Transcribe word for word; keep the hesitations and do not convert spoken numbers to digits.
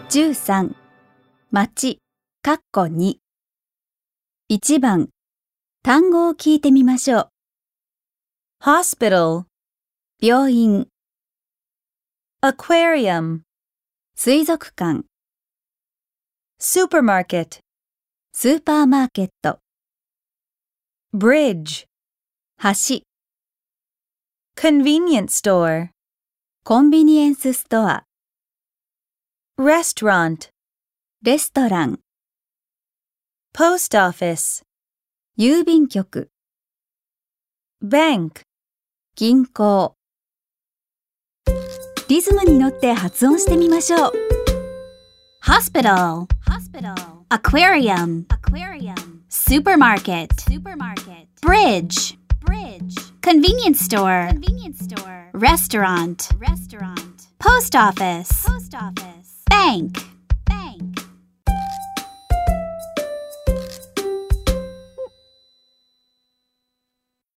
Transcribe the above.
じゅうさん、町、かっこに。いちばん、単語を聞いてみましょう。 hospital, 病院、 aquarium, 水族館、 supermarket, スーパーマーケット、 bridge, 橋、 convenience store, コンビニエンスストア、 restaurant, レストラン、 post office, 郵便局、 bank. 銀行。リズムに乗って発音してみましょう。 Hospital, Hospital, aquarium, Aquarium, supermarket, Supermarket, bridge, Bridge, convenience store, Convenience Store, restaurant, Restaurant, post office, Post Office, bank.